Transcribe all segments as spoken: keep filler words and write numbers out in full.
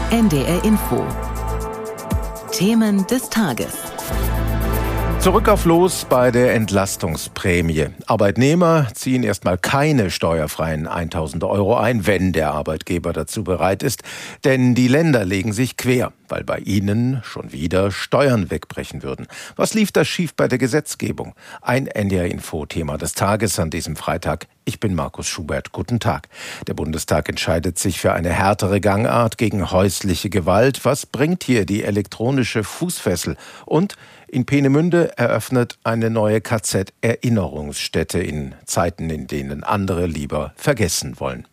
N D R Info. Themen des Tages. Zurück auf Los bei der Entlastungsprämie. Arbeitnehmer ziehen erstmal keine steuerfreien tausend Euro ein, wenn der Arbeitgeber dazu bereit ist. Denn die Länder legen sich quer, weil bei ihnen schon wieder Steuern wegbrechen würden. Was lief da schief bei der Gesetzgebung? Ein N D R-Info-Thema des Tages an diesem Freitag. Ich bin Markus Schubert. Guten Tag. Der Bundestag entscheidet sich für eine härtere Gangart gegen häusliche Gewalt. Was bringt hier die elektronische Fußfessel? Und in Peenemünde eröffnet eine neue K Z-Erinnerungsstätte in Zeiten, in denen andere lieber vergessen wollen.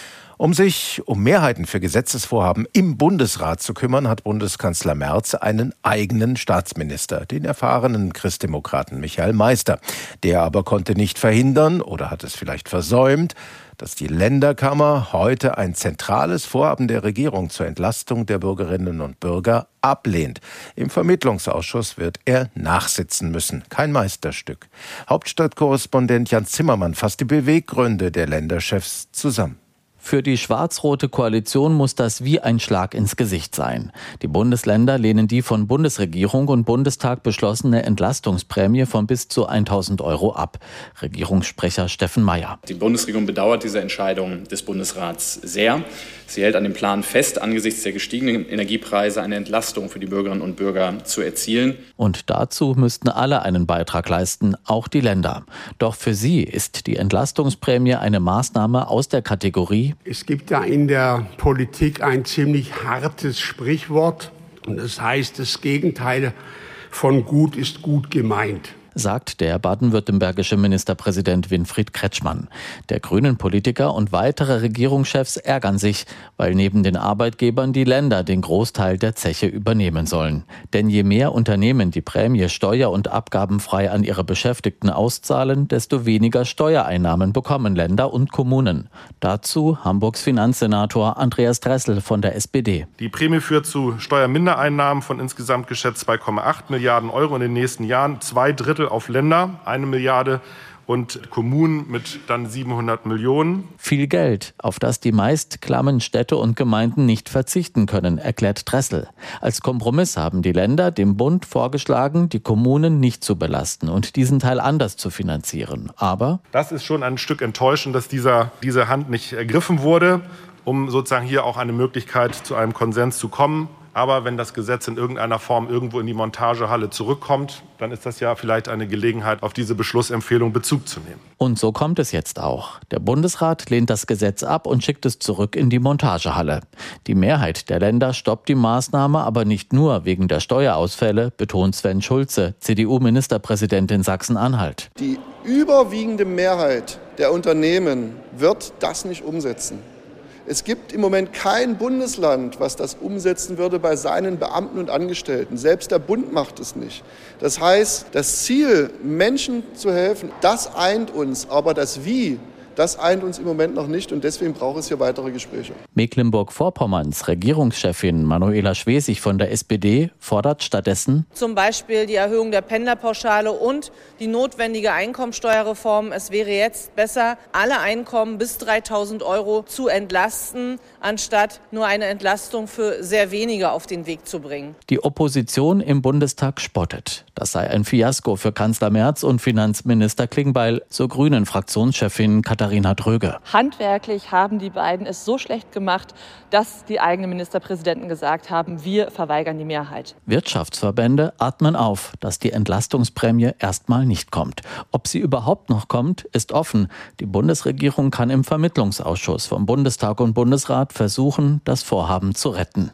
Um sich um Mehrheiten für Gesetzesvorhaben im Bundesrat zu kümmern, hat Bundeskanzler Merz einen eigenen Staatsminister, den erfahrenen Christdemokraten Michael Meister. Der aber konnte nicht verhindern oder hat es vielleicht versäumt, dass die Länderkammer heute ein zentrales Vorhaben der Regierung zur Entlastung der Bürgerinnen und Bürger ablehnt. Im Vermittlungsausschuss wird er nachsitzen müssen. Kein Meisterstück. Hauptstadtkorrespondent Jan Zimmermann fasst die Beweggründe der Länderchefs zusammen. Für die schwarz-rote Koalition muss das wie ein Schlag ins Gesicht sein. Die Bundesländer lehnen die von Bundesregierung und Bundestag beschlossene Entlastungsprämie von bis zu tausend Euro ab. Regierungssprecher Steffen Mayer. Die Bundesregierung bedauert diese Entscheidung des Bundesrats sehr. Sie hält an dem Plan fest, angesichts der gestiegenen Energiepreise eine Entlastung für die Bürgerinnen und Bürger zu erzielen. Und dazu müssten alle einen Beitrag leisten, auch die Länder. Doch für sie ist die Entlastungsprämie eine Maßnahme aus der Kategorie: Es gibt da in der Politik ein ziemlich hartes Sprichwort. Und das heißt, das Gegenteil von gut ist gut gemeint, sagt der baden-württembergische Ministerpräsident Winfried Kretschmann. Der Grünen-Politiker und weitere Regierungschefs ärgern sich, weil neben den Arbeitgebern die Länder den Großteil der Zeche übernehmen sollen. Denn je mehr Unternehmen die Prämie steuer- und abgabenfrei an ihre Beschäftigten auszahlen, desto weniger Steuereinnahmen bekommen Länder und Kommunen. Dazu Hamburgs Finanzsenator Andreas Dressel von der S P D. Die Prämie führt zu Steuermindereinnahmen von insgesamt geschätzt zwei Komma acht Milliarden Euro in den nächsten Jahren. Zwei Drittel auf Länder, eine Milliarde, und Kommunen mit dann siebenhundert Millionen. Viel Geld, auf das die meist klammen Städte und Gemeinden nicht verzichten können, erklärt Dressel. Als Kompromiss haben die Länder dem Bund vorgeschlagen, die Kommunen nicht zu belasten und diesen Teil anders zu finanzieren. Aber das ist schon ein Stück enttäuschend, dass dieser, diese Hand nicht ergriffen wurde, um sozusagen hier auch eine Möglichkeit zu einem Konsens zu kommen. Aber wenn das Gesetz in irgendeiner Form irgendwo in die Montagehalle zurückkommt, dann ist das ja vielleicht eine Gelegenheit, auf diese Beschlussempfehlung Bezug zu nehmen. Und so kommt es jetzt auch. Der Bundesrat lehnt das Gesetz ab und schickt es zurück in die Montagehalle. Die Mehrheit der Länder stoppt die Maßnahme aber nicht nur wegen der Steuerausfälle, betont Sven Schulze, C D U-Ministerpräsident in Sachsen-Anhalt. Die überwiegende Mehrheit der Unternehmen wird das nicht umsetzen. Es gibt im Moment kein Bundesland, was das umsetzen würde bei seinen Beamten und Angestellten. Selbst der Bund macht es nicht. Das heißt, das Ziel, Menschen zu helfen, das eint uns. Aber das Wie, das eint uns im Moment noch nicht. Und deswegen braucht es hier weitere Gespräche. Mecklenburg-Vorpommerns Regierungschefin Manuela Schwesig von der S P D fordert stattdessen zum Beispiel die Erhöhung der Pendlerpauschale und die notwendige Einkommensteuerreform. Es wäre jetzt besser, alle Einkommen bis dreitausend Euro zu entlasten, anstatt nur eine Entlastung für sehr wenige auf den Weg zu bringen. Die Opposition im Bundestag spottet. Das sei ein Fiasko für Kanzler Merz und Finanzminister Klingbeil, so Grünen-Fraktionschefin Katharina Dröge. Handwerklich haben die beiden es so schlecht gemacht, dass die eigenen Ministerpräsidenten gesagt haben, wir verweigern die Mehrheit. Wirtschaftsverbände atmen auf, dass die Entlastungsprämie erstmal nicht kommt. Ob sie überhaupt noch kommt, ist offen. Die Bundesregierung kann im Vermittlungsausschuss vom Bundestag und Bundesrat versuchen, das Vorhaben zu retten.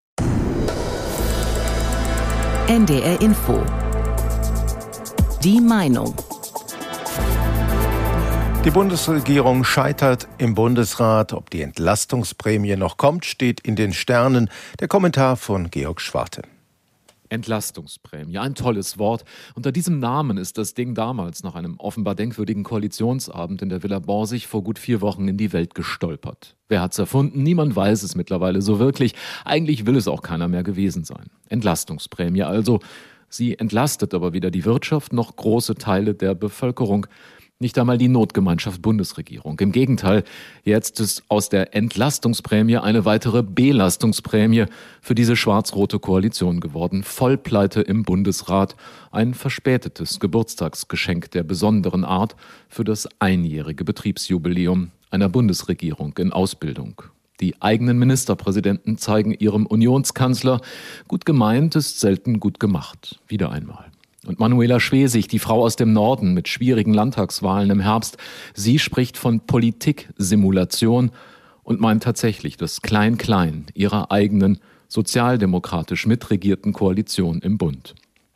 N D R Info. Die Meinung. Die Bundesregierung scheitert im Bundesrat. Ob die Entlastungsprämie noch kommt, steht in den Sternen. Der Kommentar von Georg Schwarte. Entlastungsprämie, ein tolles Wort. Unter diesem Namen ist das Ding damals nach einem offenbar denkwürdigen Koalitionsabend in der Villa Borsig vor gut vier Wochen in die Welt gestolpert. Wer hat's erfunden? Niemand weiß es mittlerweile so wirklich. Eigentlich will es auch keiner mehr gewesen sein. Entlastungsprämie also. Sie entlastet aber weder die Wirtschaft noch große Teile der Bevölkerung. Nicht einmal die Notgemeinschaft Bundesregierung. Im Gegenteil, jetzt ist aus der Entlastungsprämie eine weitere Belastungsprämie für diese schwarz-rote Koalition geworden. Vollpleite im Bundesrat. Ein verspätetes Geburtstagsgeschenk der besonderen Art für das einjährige Betriebsjubiläum einer Bundesregierung in Ausbildung. Die eigenen Ministerpräsidenten zeigen ihrem Unionskanzler, gut gemeint ist selten gut gemacht. Wieder einmal. Und Manuela Schwesig, die Frau aus dem Norden mit schwierigen Landtagswahlen im Herbst, sie spricht von Politiksimulation und meint tatsächlich das Klein-Klein ihrer eigenen sozialdemokratisch mitregierten Koalition im Bund.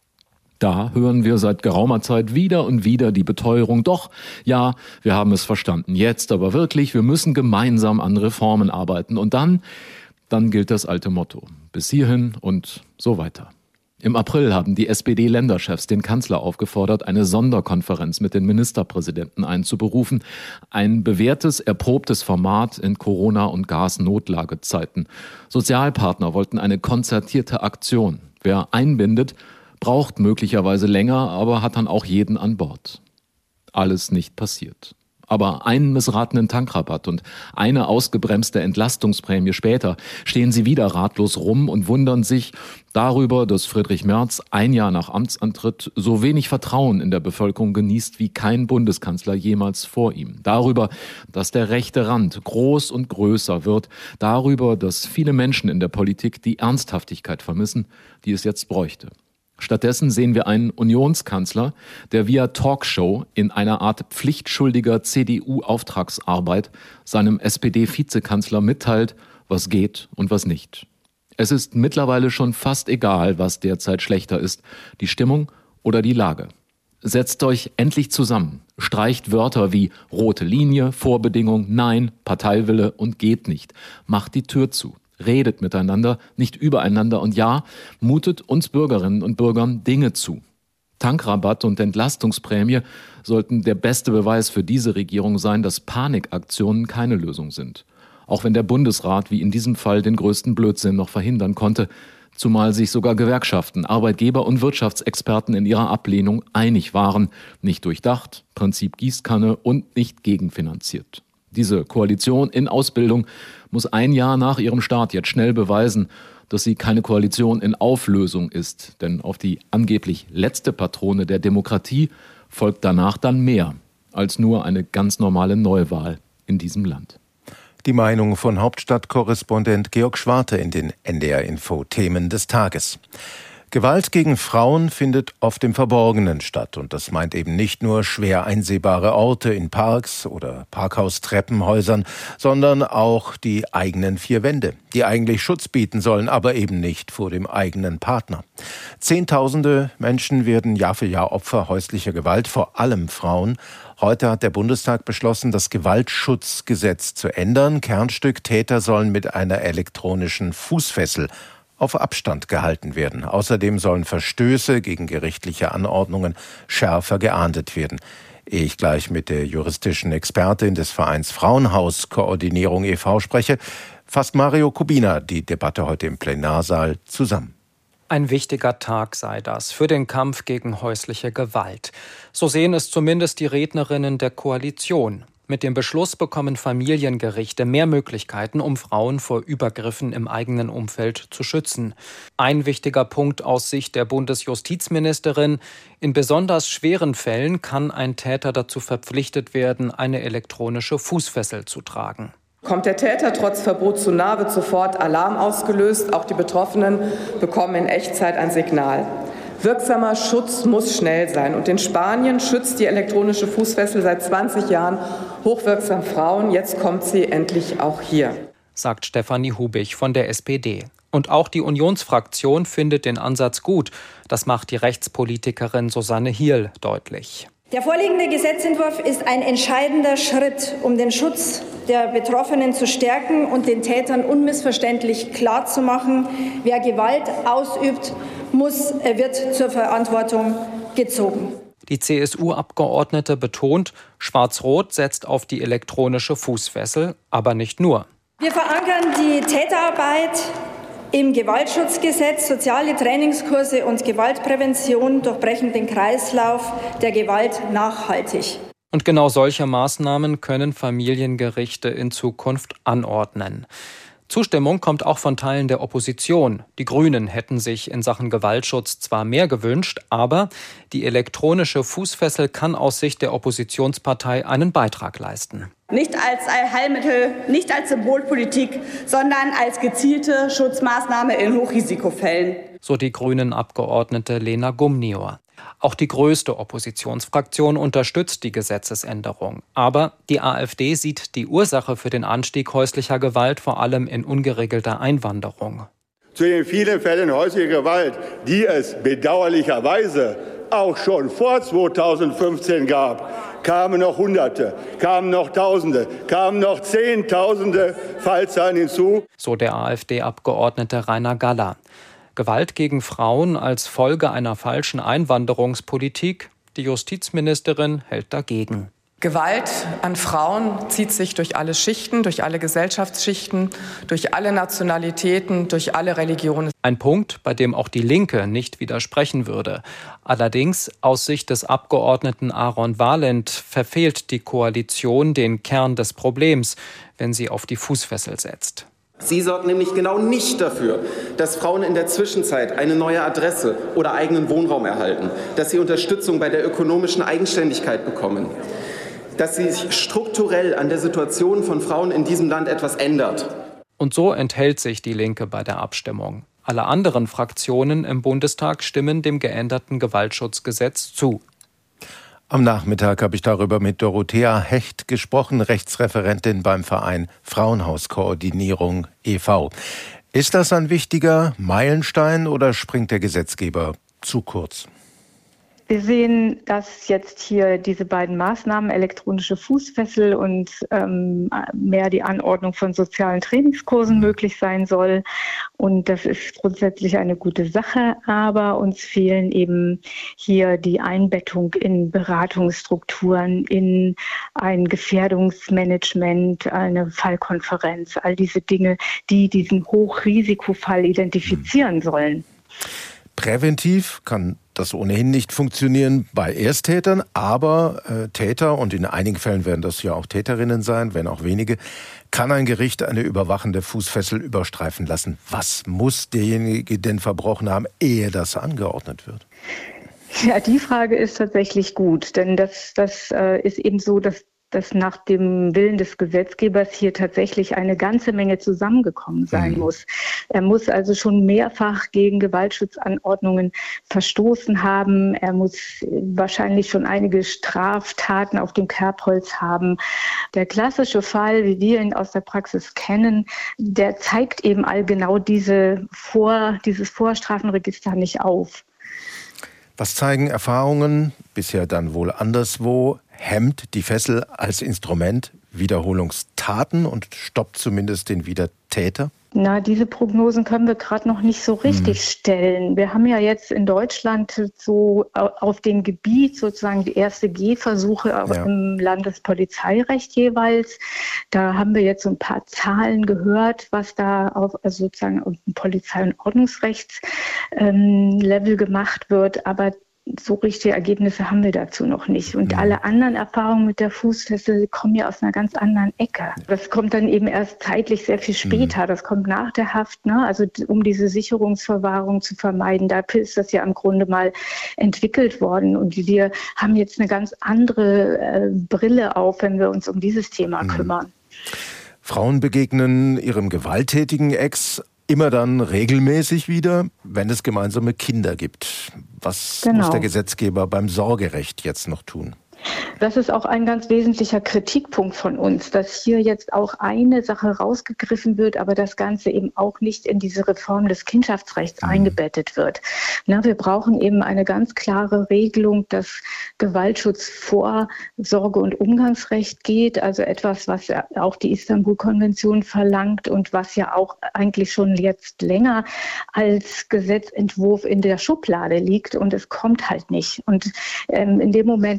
Da hören wir seit geraumer Zeit wieder und wieder die Beteuerung, doch, ja, wir haben es verstanden, jetzt aber wirklich, wir müssen gemeinsam an Reformen arbeiten. Und dann, dann gilt das alte Motto, bis hierhin und so weiter. Im April haben die S P D-Länderchefs den Kanzler aufgefordert, eine Sonderkonferenz mit den Ministerpräsidenten einzuberufen. Ein bewährtes, erprobtes Format in Corona- und Gasnotlagezeiten. Sozialpartner wollten eine konzertierte Aktion. Wer einbindet, braucht möglicherweise länger, aber hat dann auch jeden an Bord. Alles nicht passiert. Aber einen missratenen Tankrabatt und eine ausgebremste Entlastungsprämie später stehen sie wieder ratlos rum und wundern sich darüber, dass Friedrich Merz ein Jahr nach Amtsantritt so wenig Vertrauen in der Bevölkerung genießt wie kein Bundeskanzler jemals vor ihm. Darüber, dass der rechte Rand groß und größer wird. Darüber, dass viele Menschen in der Politik die Ernsthaftigkeit vermissen, die es jetzt bräuchte. Stattdessen sehen wir einen Unionskanzler, der via Talkshow in einer Art pflichtschuldiger C D U-Auftragsarbeit seinem S P D-Vizekanzler mitteilt, was geht und was nicht. Es ist mittlerweile schon fast egal, was derzeit schlechter ist, die Stimmung oder die Lage. Setzt euch endlich zusammen, streicht Wörter wie rote Linie, Vorbedingung, Nein, Parteiwille und geht nicht. Macht die Tür zu. Redet miteinander, nicht übereinander und ja, mutet uns Bürgerinnen und Bürgern Dinge zu. Tankrabatt und Entlastungsprämie sollten der beste Beweis für diese Regierung sein, dass Panikaktionen keine Lösung sind. Auch wenn der Bundesrat wie in diesem Fall den größten Blödsinn noch verhindern konnte, zumal sich sogar Gewerkschaften, Arbeitgeber und Wirtschaftsexperten in ihrer Ablehnung einig waren, nicht durchdacht, Prinzip Gießkanne und nicht gegenfinanziert. Diese Koalition in Ausbildung muss ein Jahr nach ihrem Start jetzt schnell beweisen, dass sie keine Koalition in Auflösung ist. Denn auf die angeblich letzte Patrone der Demokratie folgt danach dann mehr als nur eine ganz normale Neuwahl in diesem Land. Die Meinung von Hauptstadtkorrespondent Georg Schwarte in den N D R-Info Themen des Tages. Gewalt gegen Frauen findet oft im Verborgenen statt. Und das meint eben nicht nur schwer einsehbare Orte in Parks oder Parkhaustreppenhäusern, sondern auch die eigenen vier Wände, die eigentlich Schutz bieten sollen, aber eben nicht vor dem eigenen Partner. Zehntausende Menschen werden Jahr für Jahr Opfer häuslicher Gewalt, vor allem Frauen. Heute hat der Bundestag beschlossen, das Gewaltschutzgesetz zu ändern. Kernstück: Täter sollen mit einer elektronischen Fußfessel auf Abstand gehalten werden. Außerdem sollen Verstöße gegen gerichtliche Anordnungen schärfer geahndet werden. Ehe ich gleich mit der juristischen Expertin des Vereins Frauenhaus Koordinierung e V spreche, fasst Mario Kubina die Debatte heute im Plenarsaal zusammen. Ein wichtiger Tag sei das für den Kampf gegen häusliche Gewalt. So sehen es zumindest die Rednerinnen der Koalition. Mit dem Beschluss bekommen Familiengerichte mehr Möglichkeiten, um Frauen vor Übergriffen im eigenen Umfeld zu schützen. Ein wichtiger Punkt aus Sicht der Bundesjustizministerin: In besonders schweren Fällen kann ein Täter dazu verpflichtet werden, eine elektronische Fußfessel zu tragen. Kommt der Täter trotz Verbot zu nahe, wird sofort Alarm ausgelöst. Auch die Betroffenen bekommen in Echtzeit ein Signal. Wirksamer Schutz muss schnell sein. Und in Spanien schützt die elektronische Fußfessel seit zwanzig Jahren hochwirksam Frauen. Jetzt kommt sie endlich auch hier, sagt Stefanie Hubich von der S P D. Und auch die Unionsfraktion findet den Ansatz gut. Das macht die Rechtspolitikerin Susanne Hierl deutlich. Der vorliegende Gesetzentwurf ist ein entscheidender Schritt, um den Schutz der Betroffenen zu stärken und den Tätern unmissverständlich klarzumachen: Wer Gewalt ausübt, muss, wird zur Verantwortung gezogen. Die C S U-Abgeordnete betont, Schwarz-Rot setzt auf die elektronische Fußfessel, aber nicht nur. Wir verankern die Täterarbeit im Gewaltschutzgesetz. Soziale Trainingskurse und Gewaltprävention durchbrechen den Kreislauf der Gewalt nachhaltig. Und genau solche Maßnahmen können Familiengerichte in Zukunft anordnen. Zustimmung kommt auch von Teilen der Opposition. Die Grünen hätten sich in Sachen Gewaltschutz zwar mehr gewünscht, aber die elektronische Fußfessel kann aus Sicht der Oppositionspartei einen Beitrag leisten. Nicht als Allheilmittel, nicht als Symbolpolitik, sondern als gezielte Schutzmaßnahme in Hochrisikofällen. So die Grünen-Abgeordnete Lena Gumnior. Auch die größte Oppositionsfraktion unterstützt die Gesetzesänderung. Aber die AfD sieht die Ursache für den Anstieg häuslicher Gewalt vor allem in ungeregelter Einwanderung. Zu den vielen Fällen häuslicher Gewalt, die es bedauerlicherweise auch schon vor zweitausendfünfzehn gab, kamen noch Hunderte, kamen noch Tausende, kamen noch Zehntausende Fallzahlen hinzu. So der AfD-Abgeordnete Rainer Galler. Gewalt gegen Frauen als Folge einer falschen Einwanderungspolitik. Die Justizministerin hält dagegen. Gewalt an Frauen zieht sich durch alle Schichten, durch alle Gesellschaftsschichten, durch alle Nationalitäten, durch alle Religionen. Ein Punkt, bei dem auch die Linke nicht widersprechen würde. Allerdings, aus Sicht des Abgeordneten Aaron Valent, verfehlt die Koalition den Kern des Problems, wenn sie auf die Fußfessel setzt. Sie sorgt nämlich genau nicht dafür, dass Frauen in der Zwischenzeit eine neue Adresse oder eigenen Wohnraum erhalten, dass sie Unterstützung bei der ökonomischen Eigenständigkeit bekommen, dass sie sich strukturell an der Situation von Frauen in diesem Land etwas ändert. Und so enthält sich die Linke bei der Abstimmung. Alle anderen Fraktionen im Bundestag stimmen dem geänderten Gewaltschutzgesetz zu. Am Nachmittag habe ich darüber mit Dorothea Hecht gesprochen, Rechtsreferentin beim Verein Frauenhauskoordinierung e V Ist das ein wichtiger Meilenstein oder springt der Gesetzgeber zu kurz? Wir sehen, dass jetzt hier diese beiden Maßnahmen, elektronische Fußfessel und ähm, mehr die Anordnung von sozialen Trainingskursen möglich sein soll. Und das ist grundsätzlich eine gute Sache, aber uns fehlen eben hier die Einbettung in Beratungsstrukturen, in ein Gefährdungsmanagement, eine Fallkonferenz, all diese Dinge, die diesen Hochrisikofall identifizieren sollen. Präventiv kann das ohnehin nicht funktionieren bei Ersttätern, aber äh, Täter, und in einigen Fällen werden das ja auch Täterinnen sein, wenn auch wenige, kann ein Gericht eine überwachende Fußfessel überstreifen lassen. Was muss derjenige denn verbrochen haben, ehe das angeordnet wird? Ja, die Frage ist tatsächlich gut, denn das, das äh, ist eben so, dass dass nach dem Willen des Gesetzgebers hier tatsächlich eine ganze Menge zusammengekommen sein mhm. muss. Er muss also schon mehrfach gegen Gewaltschutzanordnungen verstoßen haben. Er muss wahrscheinlich schon einige Straftaten auf dem Kerbholz haben. Der klassische Fall, wie wir ihn aus der Praxis kennen, der zeigt eben all genau diese Vor, dieses Vorstrafenregister nicht auf. Was zeigen Erfahrungen, bisher dann wohl anderswo, hemmt die Fessel als Instrument Wiederholungstaten und stoppt zumindest den Wiedertäter? Na, diese Prognosen können wir gerade noch nicht so richtig hm. stellen. Wir haben ja jetzt in Deutschland so auf dem Gebiet sozusagen die erste Gehversuche ja. im Landespolizeirecht jeweils. Da haben wir jetzt so ein paar Zahlen gehört, was da auf also sozusagen auf dem Polizei- und Ordnungsrechtslevel ähm, gemacht wird. Aber so richtige Ergebnisse haben wir dazu noch nicht. Und ja. alle anderen Erfahrungen mit der Fußfessel kommen ja aus einer ganz anderen Ecke. Das kommt dann eben erst zeitlich sehr viel später. Mhm. Das kommt nach der Haft, ne? Also um diese Sicherungsverwahrung zu vermeiden. Dafür ist das ja im Grunde mal entwickelt worden. Und wir haben jetzt eine ganz andere äh, Brille auf, wenn wir uns um dieses Thema mhm. kümmern. Frauen begegnen ihrem gewalttätigen Ex immer dann regelmäßig wieder, wenn es gemeinsame Kinder gibt. Was genau. muss der Gesetzgeber beim Sorgerecht jetzt noch tun? Das ist auch ein ganz wesentlicher Kritikpunkt von uns, dass hier jetzt auch eine Sache rausgegriffen wird, aber das Ganze eben auch nicht in diese Reform des Kindschaftsrechts mhm. eingebettet wird. Na, wir brauchen eben eine ganz klare Regelung, dass Gewaltschutz vor Sorge- und Umgangsrecht geht, also etwas, was ja auch die Istanbul-Konvention verlangt und was ja auch eigentlich schon jetzt länger als Gesetzentwurf in der Schublade liegt und es kommt halt nicht. Und ähm, in dem Moment, genau wie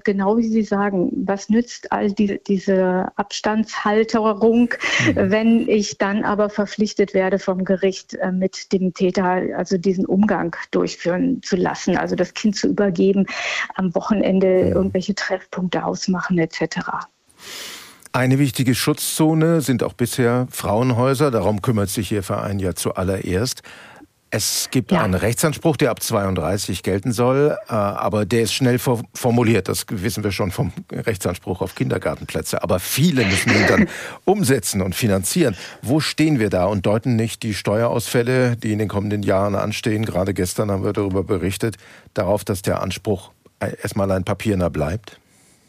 Sie sagen, was nützt all die, diese Abstandshalterung, mhm. wenn ich dann aber verpflichtet werde vom Gericht, äh, mit dem Täter also diesen Umgang durchführen zu lassen, also das Kind zu übergeben, am Wochenende mhm. irgendwelche Treffpunkte ausmachen et cetera. Eine wichtige Schutzzone sind auch bisher Frauenhäuser. Darum kümmert sich Ihr Verein ja zuallererst. Es gibt ja einen Rechtsanspruch, der ab zweiunddreißig gelten soll, aber der ist schnell formuliert. Das wissen wir schon vom Rechtsanspruch auf Kindergartenplätze. Aber viele müssen ihn dann umsetzen und finanzieren. Wo stehen wir da und deuten nicht die Steuerausfälle, die in den kommenden Jahren anstehen, gerade gestern haben wir darüber berichtet, darauf, dass der Anspruch erstmal ein papierner bleibt?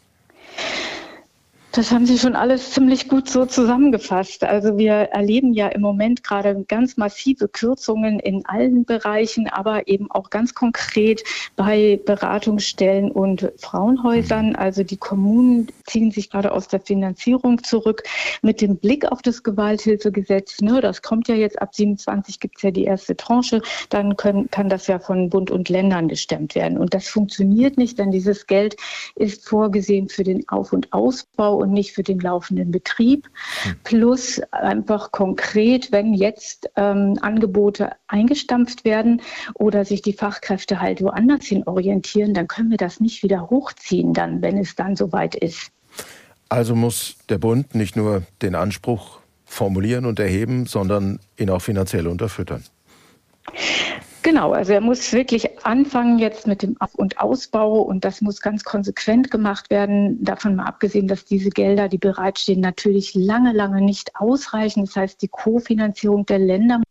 Das haben Sie schon alles ziemlich gut so zusammengefasst. Also wir erleben ja im Moment gerade ganz massive Kürzungen in allen Bereichen, aber eben auch ganz konkret bei Beratungsstellen und Frauenhäusern. Also die Kommunen ziehen sich gerade aus der Finanzierung zurück mit dem Blick auf das Gewalthilfegesetz. Ne, das kommt ja jetzt ab siebenundzwanzig, gibt es ja die erste Tranche. Dann können, kann das ja von Bund und Ländern gestemmt werden. Und das funktioniert nicht, denn dieses Geld ist vorgesehen für den Auf- und Ausbau und nicht für den laufenden Betrieb. Plus einfach konkret, wenn jetzt ähm, Angebote eingestampft werden oder sich die Fachkräfte halt woanders hin orientieren, dann können wir das nicht wieder hochziehen, dann, wenn es dann soweit ist. Also muss der Bund nicht nur den Anspruch formulieren und erheben, sondern ihn auch finanziell unterfüttern. Genau, also er muss wirklich anfangen jetzt mit dem Auf- und Ausbau und das muss ganz konsequent gemacht werden. Davon mal abgesehen, dass diese Gelder, die bereitstehen, natürlich lange, lange nicht ausreichen. Das heißt, die Kofinanzierung der Länder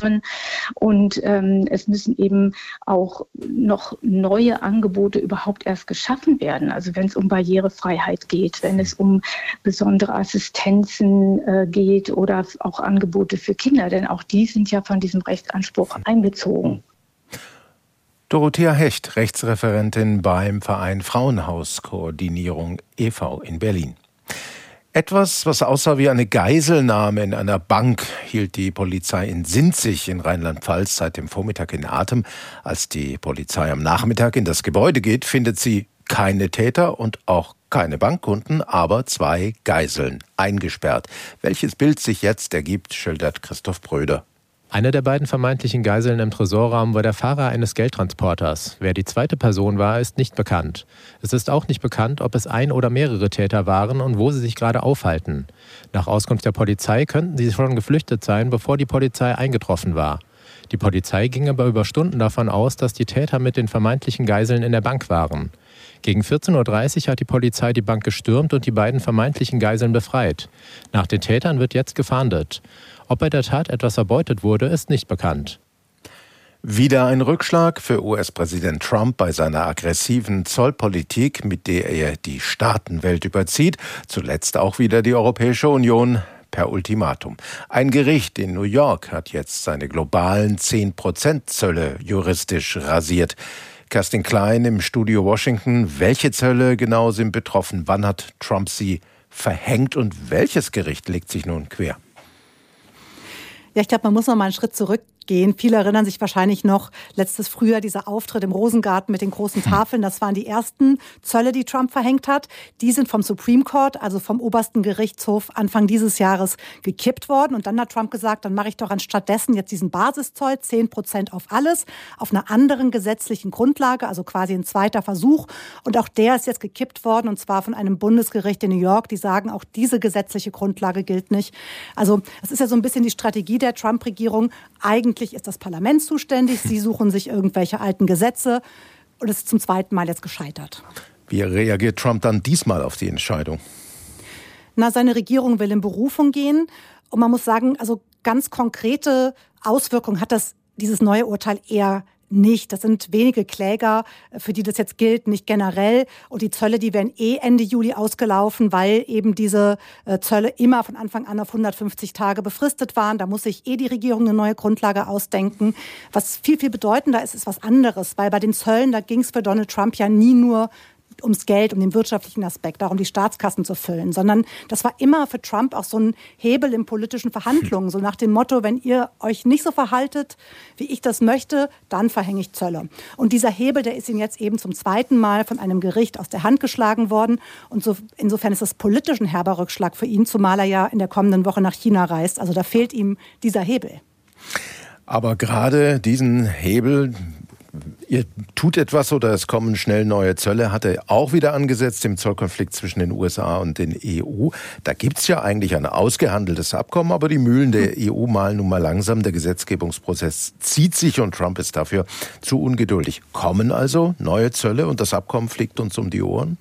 und ähm, es müssen eben auch noch neue Angebote überhaupt erst geschaffen werden. Also wenn es um Barrierefreiheit geht, wenn es um besondere Assistenzen äh, geht oder auch Angebote für Kinder, denn auch die sind ja von diesem Rechtsanspruch einbezogen. Dorothea Hecht, Rechtsreferentin beim Verein Frauenhauskoordinierung e V in Berlin. Etwas, was aussah wie eine Geiselnahme in einer Bank, hielt die Polizei in Sinzig in Rheinland-Pfalz seit dem Vormittag in Atem. Als die Polizei am Nachmittag in das Gebäude geht, findet sie keine Täter und auch keine Bankkunden, aber zwei Geiseln eingesperrt. Welches Bild sich jetzt ergibt, schildert Christoph Bröder. Eine der beiden vermeintlichen Geiseln im Tresorraum war der Fahrer eines Geldtransporters. Wer die zweite Person war, ist nicht bekannt. Es ist auch nicht bekannt, ob es ein oder mehrere Täter waren und wo sie sich gerade aufhalten. Nach Auskunft der Polizei könnten sie schon geflüchtet sein, bevor die Polizei eingetroffen war. Die Polizei ging aber über Stunden davon aus, dass die Täter mit den vermeintlichen Geiseln in der Bank waren. Gegen vierzehn Uhr dreißig hat die Polizei die Bank gestürmt und die beiden vermeintlichen Geiseln befreit. Nach den Tätern wird jetzt gefahndet. Ob bei der Tat etwas erbeutet wurde, ist nicht bekannt. Wieder ein Rückschlag für U S-Präsident Trump bei seiner aggressiven Zollpolitik, mit der er die Staatenwelt überzieht. Zuletzt auch wieder die Europäische Union per Ultimatum. Ein Gericht in New York hat jetzt seine globalen zehn Prozent Zölle juristisch rasiert. Kerstin Klein im Studio Washington. Welche Zölle genau sind betroffen? Wann hat Trump sie verhängt und welches Gericht legt sich nun quer? Ja, ich glaube, man muss noch mal einen Schritt zurückgehen. Viele erinnern sich wahrscheinlich noch, letztes Frühjahr dieser Auftritt im Rosengarten mit den großen Tafeln. Das waren die ersten Zölle, die Trump verhängt hat. Die sind vom Supreme Court, also vom obersten Gerichtshof, Anfang dieses Jahres gekippt worden. Und dann hat Trump gesagt, dann mache ich doch anstattdessen jetzt diesen Basiszoll, zehn Prozent auf alles, auf einer anderen gesetzlichen Grundlage, also quasi ein zweiter Versuch. Und auch der ist jetzt gekippt worden, und zwar von einem Bundesgericht in New York. Die sagen, auch diese gesetzliche Grundlage gilt nicht. Also das ist ja so ein bisschen die Strategie der Trump-Regierung. Eigentlich Eigentlich ist das Parlament zuständig. Sie suchen sich irgendwelche alten Gesetze. Und es ist zum zweiten Mal jetzt gescheitert. Wie reagiert Trump dann diesmal auf die Entscheidung? Na, seine Regierung will in Berufung gehen. Und man muss sagen, also ganz konkrete Auswirkungen hat das, dieses neue Urteil eher nicht. Das sind wenige Kläger, für die das jetzt gilt, nicht generell. Und die Zölle, die werden eh Ende Juli ausgelaufen, weil eben diese Zölle immer von Anfang an auf hundertfünfzig Tage befristet waren. Da muss sich eh die Regierung eine neue Grundlage ausdenken. Was viel, viel bedeutender ist, ist was anderes. Weil bei den Zöllen, da ging es für Donald Trump ja nie nur ums Geld, um den wirtschaftlichen Aspekt, darum die Staatskassen zu füllen, sondern das war immer für Trump auch so ein Hebel in politischen Verhandlungen, so nach dem Motto, wenn ihr euch nicht so verhaltet, wie ich das möchte, dann verhänge ich Zölle. Und dieser Hebel, der ist ihm jetzt eben zum zweiten Mal von einem Gericht aus der Hand geschlagen worden. Und so, insofern ist das politisch ein herber Rückschlag für ihn, zumal er ja in der kommenden Woche nach China reist. Also da fehlt ihm dieser Hebel. Aber gerade diesen Hebel, ihr tut etwas oder es kommen schnell neue Zölle, hat er auch wieder angesetzt im Zollkonflikt zwischen den U S A und den E U. Da gibt's ja eigentlich ein ausgehandeltes Abkommen, aber die Mühlen der E U malen nun mal langsam. Der Gesetzgebungsprozess zieht sich und Trump ist dafür zu ungeduldig. Kommen also neue Zölle und das Abkommen fliegt uns um die Ohren?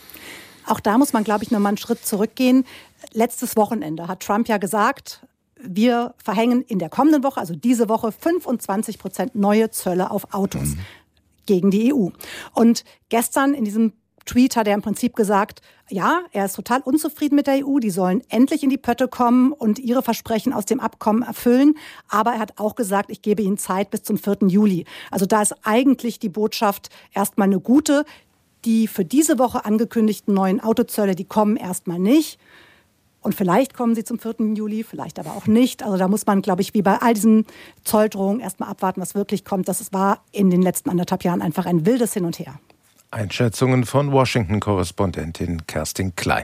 Auch da muss man, glaube ich, noch mal einen Schritt zurückgehen. Letztes Wochenende hat Trump ja gesagt, wir verhängen in der kommenden Woche, also diese Woche, fünfundzwanzig Prozent neue Zölle auf Autos mhm. gegen die E U. Und gestern in diesem Tweet hat er im Prinzip gesagt, ja, er ist total unzufrieden mit der E U, die sollen endlich in die Pötte kommen und ihre Versprechen aus dem Abkommen erfüllen. Aber er hat auch gesagt, ich gebe ihnen Zeit bis zum vierten Juli. Also da ist eigentlich die Botschaft erstmal eine gute. Die für diese Woche angekündigten neuen Autozölle, die kommen erstmal nicht. Und vielleicht kommen sie zum vierten Juli, vielleicht aber auch nicht. Also da muss man, glaube ich, wie bei all diesen Zolldrohungen erstmal abwarten, was wirklich kommt. Das war in den letzten anderthalb Jahren einfach ein wildes Hin und Her. Einschätzungen von Washington-Korrespondentin Kerstin Klein.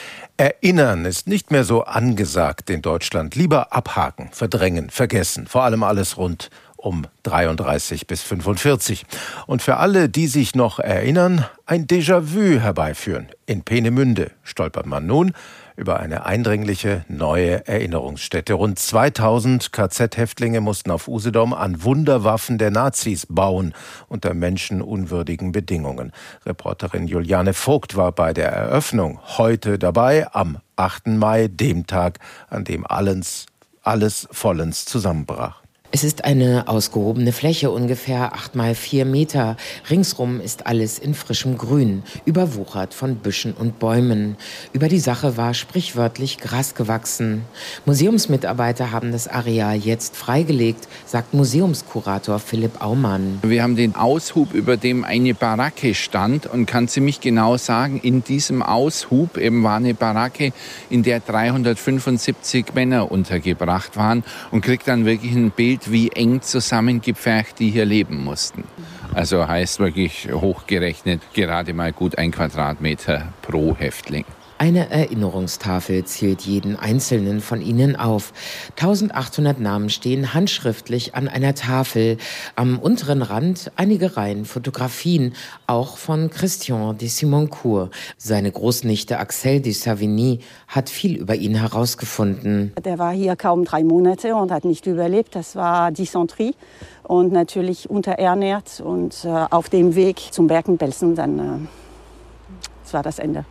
Erinnern ist nicht mehr so angesagt in Deutschland. Lieber abhaken, verdrängen, vergessen. Vor allem alles rund um dreiunddreißig bis fünfundvierzig. Und für alle, die sich noch erinnern, ein Déjà-vu herbeiführen. In Peenemünde stolpert man nun über eine eindringliche neue Erinnerungsstätte. Rund zweitausend K Z-Häftlinge mussten auf Usedom an Wunderwaffen der Nazis bauen, unter menschenunwürdigen Bedingungen. Reporterin Juliane Vogt war bei der Eröffnung heute dabei, am achten Mai, dem Tag, an dem alles, alles vollends zusammenbrach. Es ist eine ausgehobene Fläche, ungefähr acht mal vier Meter. Ringsrum ist alles in frischem Grün, überwuchert von Büschen und Bäumen. Über die Sache war sprichwörtlich Gras gewachsen. Museumsmitarbeiter haben das Areal jetzt freigelegt, sagt Museumskurator Philipp Aumann. Wir haben den Aushub, über dem eine Baracke stand und kann ziemlich genau sagen, in diesem Aushub eben war eine Baracke, in der dreihundertfünfundsiebzig Männer untergebracht waren und kriegt dann wirklich ein Bild, wie eng zusammengepfercht die hier leben mussten. Also heißt wirklich hochgerechnet gerade mal gut ein Quadratmeter pro Häftling. Eine Erinnerungstafel zählt jeden einzelnen von ihnen auf. eintausendachthundert Namen stehen handschriftlich an einer Tafel. Am unteren Rand einige Reihen Fotografien, auch von Christian de Simoncourt. Seine Großnichte Axelle de Savigny hat viel über ihn herausgefunden. Der war hier kaum drei Monate und hat nicht überlebt. Das war Dysenterie und natürlich unterernährt. Und äh, auf dem Weg zum Bergen-Belsen, dann äh, das war das Ende.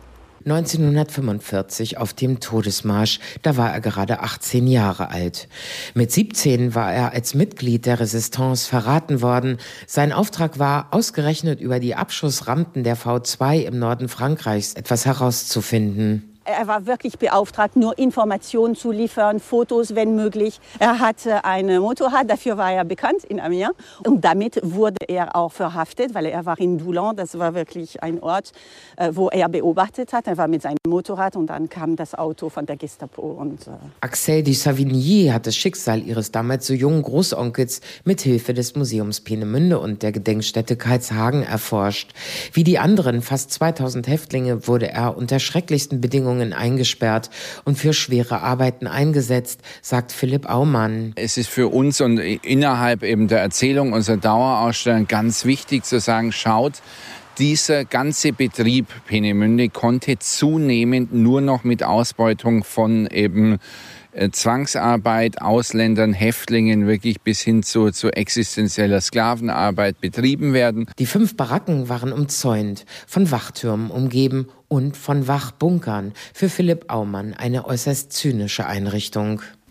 neunzehnhundertfünfundvierzig auf dem Todesmarsch, da war er gerade achtzehn Jahre alt. Mit siebzehn war er als Mitglied der Resistance verraten worden. Sein Auftrag war, ausgerechnet über die Abschussrampen der V zwei im Norden Frankreichs etwas herauszufinden. Er war wirklich beauftragt, nur Informationen zu liefern, Fotos, wenn möglich. Er hatte ein Motorrad, dafür war er bekannt in Amiens. Und damit wurde er auch verhaftet, weil er war in Doullens. Das war wirklich ein Ort, wo er beobachtet hat. Er war mit seinem Motorrad und dann kam das Auto von der Gestapo. Und, äh Axelle de Savigny hat das Schicksal ihres damals so jungen Großonkels mit Hilfe des Museums Peenemünde und der Gedenkstätte Karlshagen erforscht. Wie die anderen fast zweitausend Häftlinge wurde er unter schrecklichsten Bedingungen eingesperrt und für schwere Arbeiten eingesetzt, sagt Philipp Aumann. Es ist für uns und innerhalb eben der Erzählung unserer Dauerausstellung ganz wichtig zu sagen, schaut, dieser ganze Betrieb Peenemünde konnte zunehmend nur noch mit Ausbeutung von eben Zwangsarbeit, Ausländern, Häftlingen wirklich bis hin zu, zu existenzieller Sklavenarbeit betrieben werden. Die fünf Baracken waren umzäunt, von Wachtürmen umgeben und von Wachbunkern. Für Philipp Aumann eine äußerst zynische Einrichtung.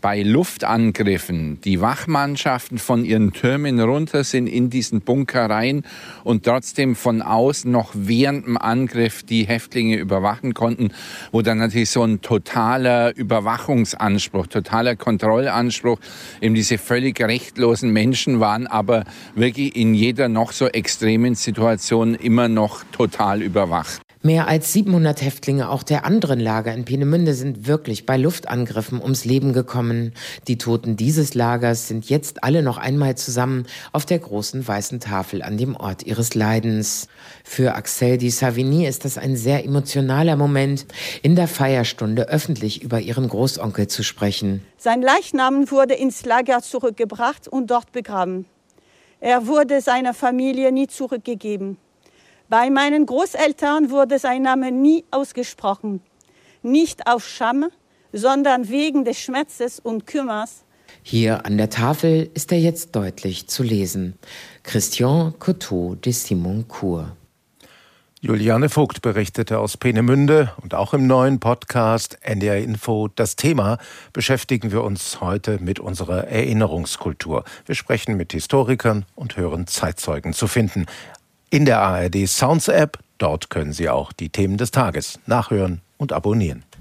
bei Luftangriffen die Wachmannschaften von ihren Türmen runter sind in diesen Bunker rein und trotzdem von außen noch während dem Angriff die Häftlinge überwachen konnten, wo dann natürlich so ein totaler Überwachungsanspruch, totaler Kontrollanspruch, eben diese völlig rechtlosen Menschen waren, aber wirklich in jeder noch so extremen Situation immer noch total überwacht. Mehr als siebenhundert Häftlinge auch der anderen Lager in Peenemünde sind wirklich bei Luftangriffen ums Leben gekommen. Die Toten dieses Lagers sind jetzt alle noch einmal zusammen auf der großen weißen Tafel an dem Ort ihres Leidens. Für Axelle de Savigny ist das ein sehr emotionaler Moment, in der Feierstunde öffentlich über ihren Großonkel zu sprechen. Sein Leichnam wurde ins Lager zurückgebracht und dort begraben. Er wurde seiner Familie nie zurückgegeben. Bei meinen Großeltern wurde sein Name nie ausgesprochen. Nicht auf Scham, sondern wegen des Schmerzes und Kümmers. Hier an der Tafel ist er jetzt deutlich zu lesen. Christian Coteau de Simoncourt. Juliane Vogt berichtete aus Peenemünde und auch im neuen Podcast N D R Info. Das Thema beschäftigen wir uns heute mit unserer Erinnerungskultur. Wir sprechen mit Historikern und hören Zeitzeugen zu finden. In der A R D Sounds App, dort können Sie auch die Themen des Tages nachhören und abonnieren.